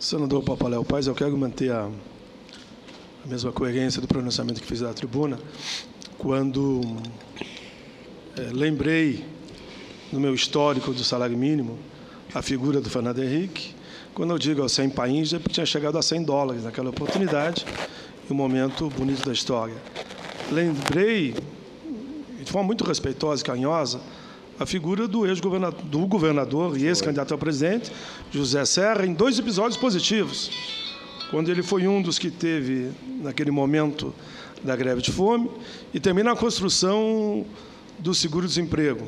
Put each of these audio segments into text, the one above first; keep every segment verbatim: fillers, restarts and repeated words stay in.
Senador Papaléu Paz, eu quero manter a, a mesma coerência do pronunciamento que fiz da tribuna, quando é, lembrei, no meu histórico do salário mínimo, a figura do Fernando Henrique, quando eu digo aos cem países, é porque tinha chegado a cem dólares naquela oportunidade, e um momento bonito da história. Lembrei, de forma muito respeitosa e carinhosa, a figura do ex-governador, do governador e ex-candidato a presidente, José Serra, em dois episódios positivos. Quando ele foi um dos que teve, naquele momento da greve de fome, e também na construção do seguro-desemprego.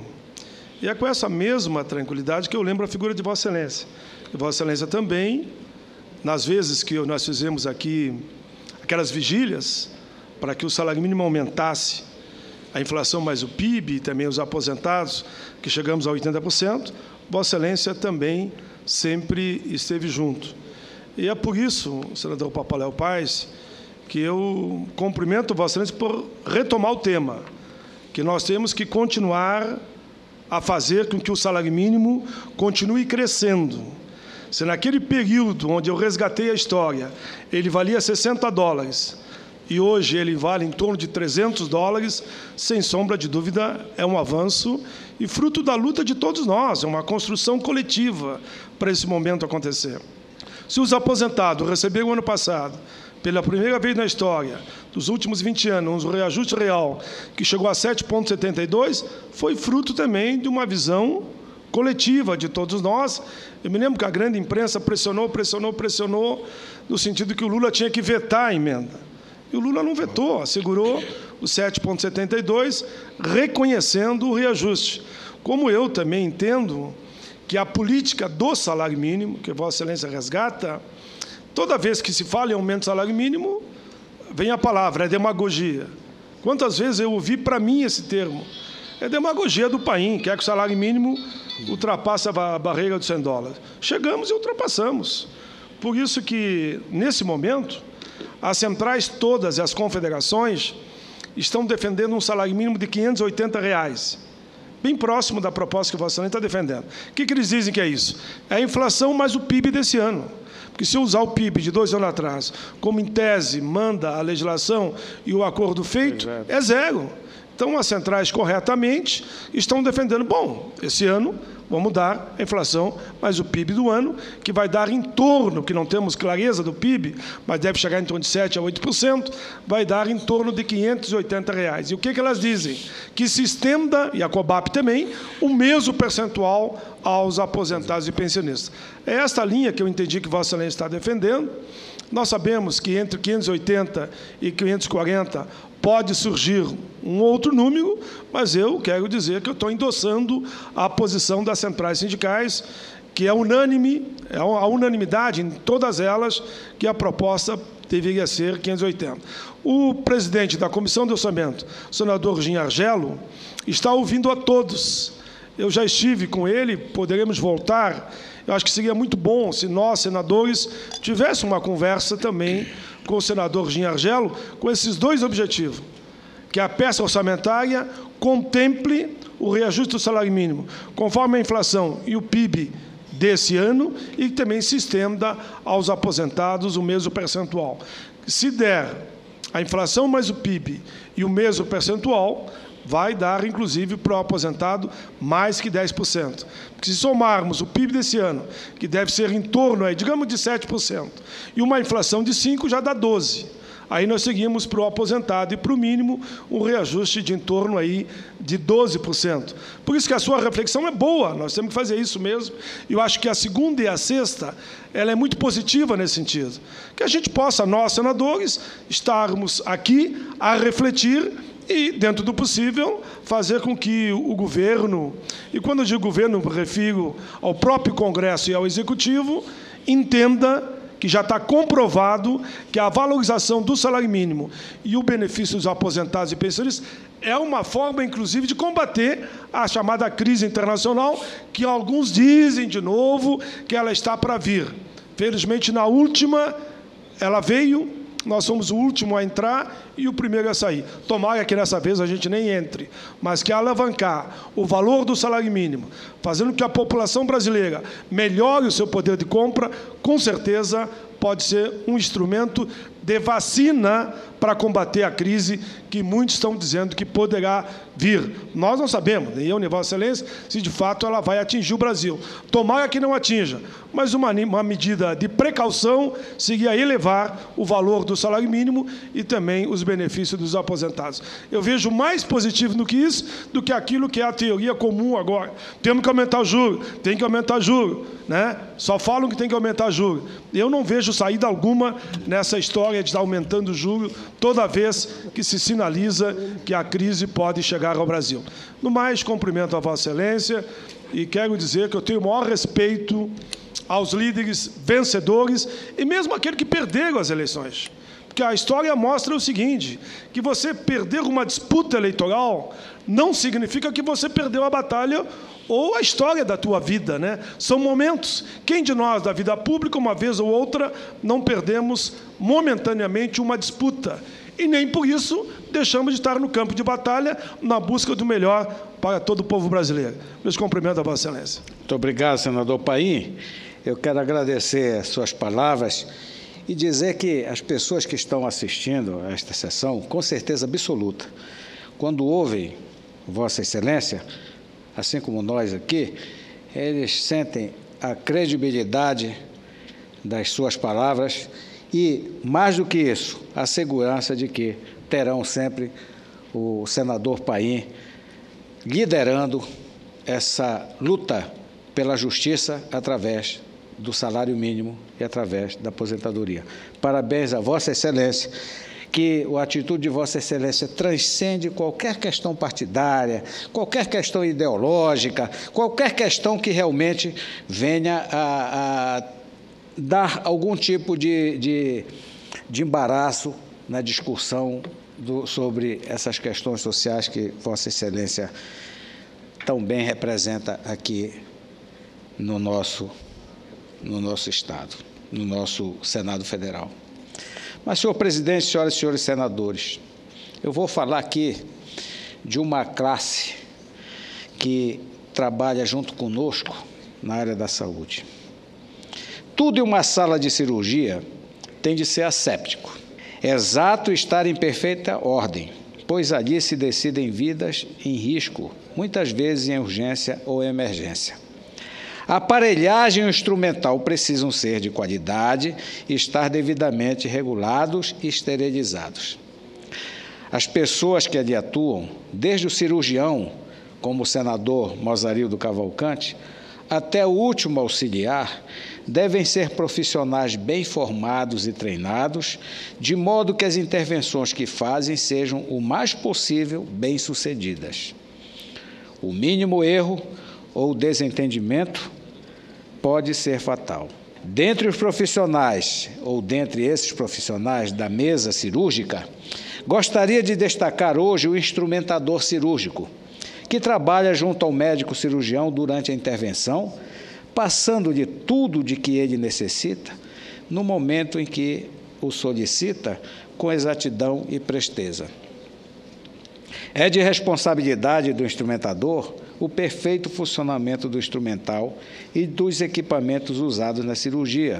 E é com essa mesma tranquilidade que eu lembro a figura de Vossa Excelência. E Vossa Excelência também, nas vezes que nós fizemos aqui aquelas vigílias para que o salário mínimo aumentasse, a inflação mais o P I B e também os aposentados, que chegamos a oitenta por cento, Vossa Excelência também sempre esteve junto. E é por isso, senador Papaléu Paz, que eu cumprimento Vossa Excelência por retomar o tema, que nós temos que continuar a fazer com que o salário mínimo continue crescendo. Se naquele período onde eu resgatei a história, ele valia sessenta dólares, e hoje ele vale em torno de trezentos dólares, sem sombra de dúvida, é um avanço e fruto da luta de todos nós, é uma construção coletiva para esse momento acontecer. Se os aposentados receberam ano passado, pela primeira vez na história, dos últimos vinte anos, um reajuste real que chegou a sete vírgula setenta e dois, foi fruto também de uma visão coletiva de todos nós. Eu me lembro que a grande imprensa pressionou, pressionou, pressionou, no sentido que o Lula tinha que vetar a emenda. E o Lula não vetou, assegurou o sete vírgula setenta e dois, reconhecendo o reajuste. Como eu também entendo que a política do salário mínimo, que Vossa Excelência resgata, toda vez que se fala em aumento do salário mínimo, vem a palavra, é demagogia. Quantas vezes eu ouvi para mim esse termo? É demagogia do país, quer que o salário mínimo ultrapasse a barreira dos cem dólares. Chegamos e ultrapassamos. Por isso que, nesse momento, as centrais todas e as confederações estão defendendo um salário mínimo de quinhentos e oitenta reais, bem próximo da proposta que Vossa Excelência está defendendo. O que, que eles dizem que é isso? É a inflação mais o P I B desse ano. Porque se eu usar o P I B de dois anos atrás, como em tese manda a legislação e o acordo feito, é zero. Então, as centrais, corretamente, estão defendendo, bom, esse ano vamos dar a inflação mais o P I B do ano, que vai dar em torno, que não temos clareza do P I B, mas deve chegar em torno de sete a oito por cento, vai dar em torno de quinhentos e oitenta reais. E o que, que elas dizem? Que se estenda, e a COBAP também, o mesmo percentual aos aposentados e pensionistas. É esta linha que eu entendi que Vossa Excelência está defendendo. Nós sabemos que entre quinhentos e oitenta e quinhentos e quarenta pode surgir um outro número, mas eu quero dizer que eu estou endossando a posição das centrais sindicais, que é unânime, é a unanimidade em todas elas, que a proposta deveria ser quinhentos e oitenta. O presidente da Comissão de Orçamento, o senador Gin Argelo, está ouvindo a todos. Eu já estive com ele, poderemos voltar. Eu acho que seria muito bom se nós, senadores, tivéssemos uma conversa também com o senador Gin Argelo, com esses dois objetivos, que a peça orçamentária contemple o reajuste do salário mínimo, conforme a inflação e o P I B desse ano, e que também se estenda aos aposentados o mesmo percentual. Se der a inflação mais o P I B e o mesmo percentual, vai dar, inclusive, para o aposentado mais que dez por cento. Porque se somarmos o P I B desse ano, que deve ser em torno, aí, digamos, de sete por cento, e uma inflação de cinco por cento, já dá doze por cento. Aí nós seguimos para o aposentado e para o mínimo um reajuste de em torno aí de doze por cento. Por isso que a sua reflexão é boa, nós temos que fazer isso mesmo. E eu acho que a segunda e a sexta, ela é muito positiva nesse sentido. Que a gente possa, nós, senadores, estarmos aqui a refletir e, dentro do possível, fazer com que o governo, e quando eu digo governo, me refiro ao próprio Congresso e ao Executivo, entenda que já está comprovado que a valorização do salário mínimo e o benefício dos aposentados e pensionistas é uma forma, inclusive, de combater a chamada crise internacional, que alguns dizem, de novo, que ela está para vir. Felizmente, na última, ela veio, nós somos o último a entrar e o primeiro a sair. Tomara que nessa vez a gente nem entre, mas que alavancar o valor do salário mínimo, fazendo com que a população brasileira melhore o seu poder de compra, com certeza pode ser um instrumento de vacina para combater a crise que muitos estão dizendo que poderá vir. Nós não sabemos, nem eu nem Vossa Excelência, se de fato ela vai atingir o Brasil. Tomara que não atinja, mas uma, uma medida de precaução seria elevar o valor do salário mínimo e também os benefícios dos aposentados. Eu vejo mais positivo do que isso, do que aquilo que é a teoria comum agora. Temos que aumentar o juro, tem que aumentar o juro, né? Só falam que tem que aumentar o juro. Eu não vejo saída alguma nessa história de estar aumentando o juro toda vez que se sinaliza que a crise pode chegar ao Brasil. No mais, cumprimento a Vossa Excelência e quero dizer que eu tenho o maior respeito aos líderes vencedores e mesmo aqueles que perderam as eleições. Porque a história mostra o seguinte, que você perder uma disputa eleitoral não significa que você perdeu a batalha ou a história da tua vida, né? São momentos. Quem de nós, da vida pública, uma vez ou outra, não perdemos momentaneamente uma disputa? E nem por isso deixamos de estar no campo de batalha na busca do melhor para todo o povo brasileiro. Meus cumprimentos a Vossa Excelência. Muito obrigado, senador Paim. Eu quero agradecer as suas palavras e dizer que as pessoas que estão assistindo a esta sessão, com certeza absoluta, quando ouvem Vossa Excelência, assim como nós aqui, eles sentem a credibilidade das suas palavras e, mais do que isso, a segurança de que terão sempre o senador Paim liderando essa luta pela justiça através do salário mínimo e através da aposentadoria. Parabéns a Vossa Excelência, que a atitude de Vossa Excelência transcende qualquer questão partidária, qualquer questão ideológica, qualquer questão que realmente venha a, a dar algum tipo de, de, de embaraço na discussão do, sobre essas questões sociais que Vossa Excelência tão bem representa aqui no nosso, no nosso Estado, no nosso Senado Federal. Mas, senhor presidente, senhoras e senhores senadores, eu vou falar aqui de uma classe que trabalha junto conosco na área da saúde. Tudo em uma sala de cirurgia tem de ser asséptico. Exato estar em perfeita ordem, pois ali se decidem vidas em risco, muitas vezes em urgência ou emergência. A aparelhagem e o instrumental precisam ser de qualidade e estar devidamente regulados e esterilizados. As pessoas que ali atuam, desde o cirurgião, como o senador Mozarildo Cavalcante, até o último auxiliar, devem ser profissionais bem formados e treinados, de modo que as intervenções que fazem sejam o mais possível bem-sucedidas. O mínimo erro ou desentendimento pode ser fatal. Dentre os profissionais, ou dentre esses profissionais da mesa cirúrgica, gostaria de destacar hoje o instrumentador cirúrgico, que trabalha junto ao médico cirurgião durante a intervenção, passando-lhe tudo de que ele necessita, no momento em que o solicita, com exatidão e presteza. É de responsabilidade do instrumentador o perfeito funcionamento do instrumental e dos equipamentos usados na cirurgia,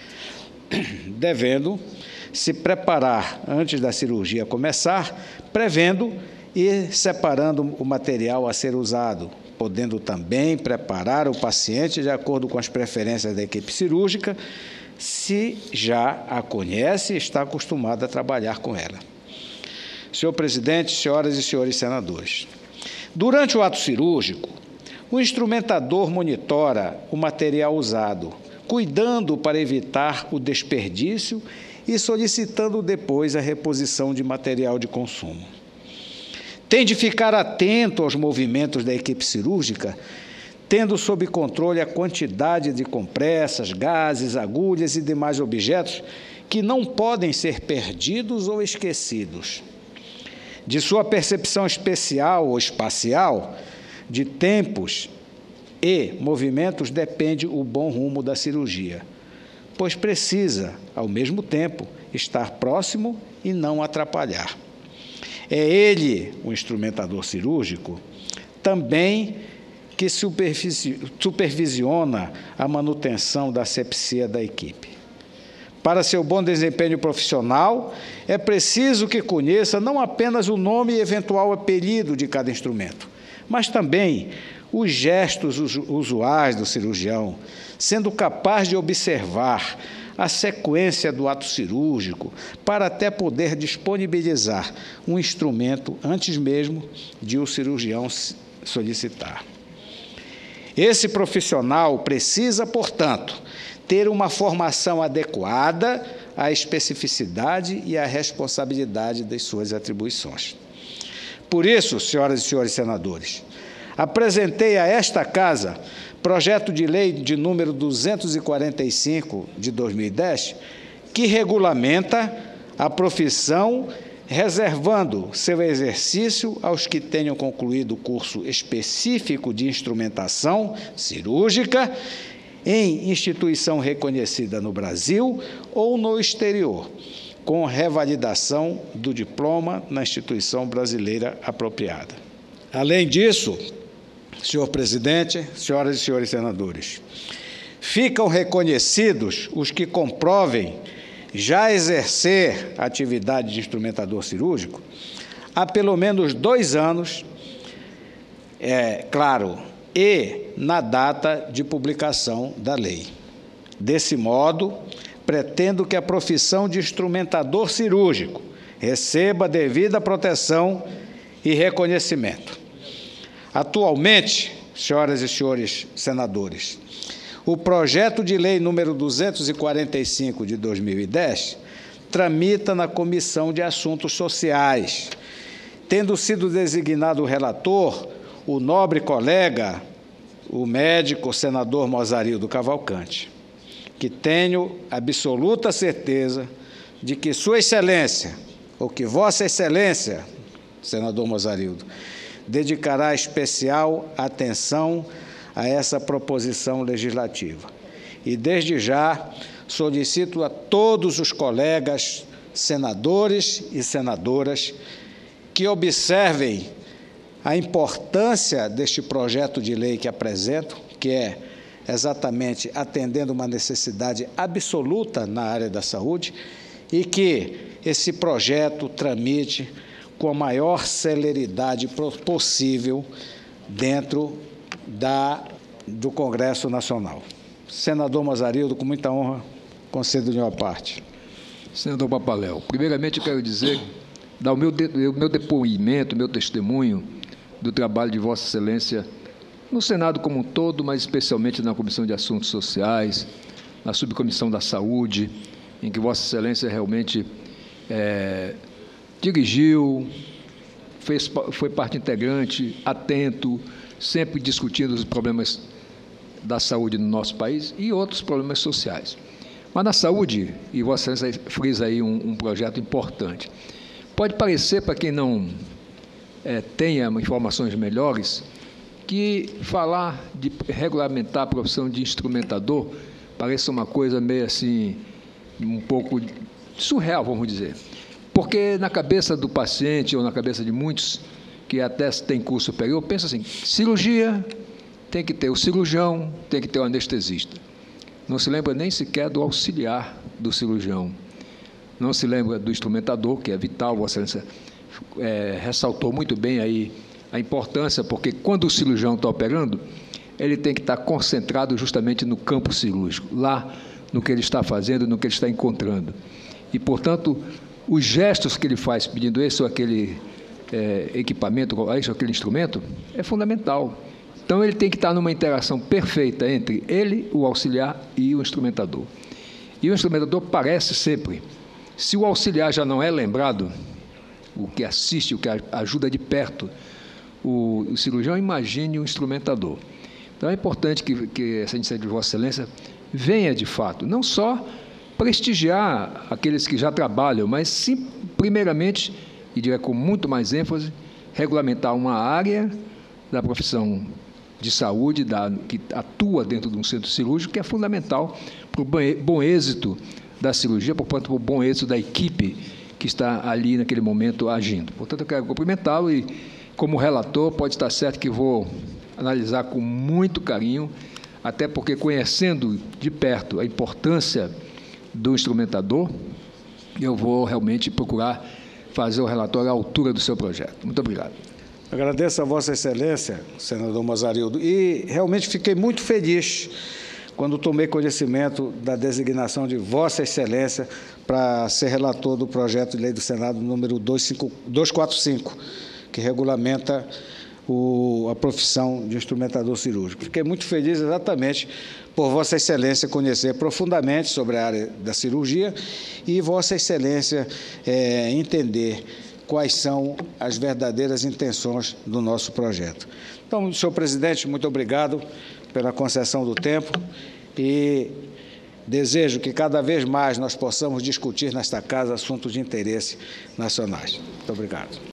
devendo se preparar antes da cirurgia começar, prevendo e separando o material a ser usado, podendo também preparar o paciente de acordo com as preferências da equipe cirúrgica, se já a conhece e está acostumado a trabalhar com ela. Senhor presidente, senhoras e senhores senadores, durante o ato cirúrgico, o instrumentador monitora o material usado, cuidando para evitar o desperdício e solicitando depois a reposição de material de consumo. Tem de ficar atento aos movimentos da equipe cirúrgica, tendo sob controle a quantidade de compressas, gases, agulhas e demais objetos que não podem ser perdidos ou esquecidos. De sua percepção especial ou espacial, de tempos e movimentos, depende o bom rumo da cirurgia, pois precisa, ao mesmo tempo, estar próximo e não atrapalhar. É ele, o instrumentador cirúrgico, também que supervisiona a manutenção da asepsia da equipe. Para seu bom desempenho profissional, é preciso que conheça não apenas o nome e eventual apelido de cada instrumento, mas também os gestos usuais do cirurgião, sendo capaz de observar a sequência do ato cirúrgico para até poder disponibilizar um instrumento antes mesmo de o cirurgião solicitar. Esse profissional precisa, portanto, ter uma formação adequada à especificidade e à responsabilidade das suas atribuições. Por isso, senhoras e senhores senadores, apresentei a esta Casa projeto de lei de número duzentos e quarenta e cinco, de dois mil e dez, que regulamenta a profissão, reservando seu exercício aos que tenham concluído o curso específico de instrumentação cirúrgica em instituição reconhecida no Brasil ou no exterior, com revalidação do diploma na instituição brasileira apropriada. Além disso, senhor presidente, senhoras e senhores senadores, ficam reconhecidos os que comprovem já exercer a atividade de instrumentador cirúrgico há pelo menos dois anos, é claro, e na data de publicação da lei. Desse modo, pretendo que a profissão de instrumentador cirúrgico receba devida proteção e reconhecimento. Atualmente, senhoras e senhores senadores, o projeto de lei número duzentos e quarenta e cinco, de dois mil e dez, tramita na Comissão de Assuntos Sociais, tendo sido designado o relator o nobre colega, o médico senador Mozarildo Cavalcante, que tenho absoluta certeza de que Sua Excelência, ou que Vossa Excelência, senador Mozarildo, dedicará especial atenção a essa proposição legislativa. E, desde já, solicito a todos os colegas senadores e senadoras que observem a importância deste projeto de lei que apresento, que é exatamente atendendo uma necessidade absoluta na área da saúde, e que esse projeto tramite com a maior celeridade possível dentro da, do Congresso Nacional. Senador Mozarildo, com muita honra, concedo de uma parte. Senador Papaléu, primeiramente eu quero dizer, dar o meu, de, o meu depoimento, o meu testemunho do trabalho de Vossa Excelência no Senado como um todo, mas especialmente na Comissão de Assuntos Sociais, na Subcomissão da Saúde, em que Vossa Excelência realmente é, dirigiu, fez, foi parte integrante, atento, sempre discutindo os problemas da saúde no nosso país e outros problemas sociais. Mas na saúde, e Vossa Excelência frisa aí um, um projeto importante. Pode parecer, para quem não é, tenha informações melhores, que falar de regulamentar a profissão de instrumentador parece uma coisa meio assim, um pouco surreal, vamos dizer. Porque na cabeça do paciente, ou na cabeça de muitos que até têm curso superior, pensa assim, cirurgia tem que ter o cirurgião, tem que ter o anestesista. Não se lembra nem sequer do auxiliar do cirurgião. Não se lembra do instrumentador, que é vital. Vossa Excelência é, ressaltou muito bem aí a importância, porque quando o cirurgião está operando, ele tem que estar concentrado justamente no campo cirúrgico, lá no que ele está fazendo, no que ele está encontrando. E, portanto, os gestos que ele faz pedindo esse ou aquele é, equipamento, esse ou aquele instrumento, é fundamental. Então, ele tem que estar numa interação perfeita entre ele, o auxiliar e o instrumentador. E o instrumentador parece sempre, se o auxiliar já não é lembrado, o que assiste, o que ajuda de perto o, o cirurgião, imagine o instrumentador. Então, é importante que, que essa iniciativa de Vossa Excelência venha, de fato, não só prestigiar aqueles que já trabalham, mas, sim, primeiramente, e diria com muito mais ênfase, regulamentar uma área da profissão de saúde, da, que atua dentro de um centro cirúrgico, que é fundamental para o bom êxito da cirurgia, portanto, o bom êxito da equipe que está ali naquele momento agindo. Portanto, eu quero cumprimentá-lo e, como relator, pode estar certo que vou analisar com muito carinho, até porque, conhecendo de perto a importância do instrumentador, eu vou realmente procurar fazer o relatório à altura do seu projeto. Muito obrigado. Agradeço a Vossa Excelência, senador Mozarildo, e realmente fiquei muito feliz quando tomei conhecimento da designação de Vossa Excelência para ser relator do projeto de lei do Senado número duzentos e quarenta e cinco, que regulamenta o, a profissão de instrumentador cirúrgico. Fiquei muito feliz exatamente por Vossa Excelência conhecer profundamente sobre a área da cirurgia e Vossa Excelência é, entender quais são as verdadeiras intenções do nosso projeto. Então, senhor presidente, muito obrigado pela concessão do tempo e desejo que cada vez mais nós possamos discutir nesta casa assuntos de interesse nacionais. Muito obrigado.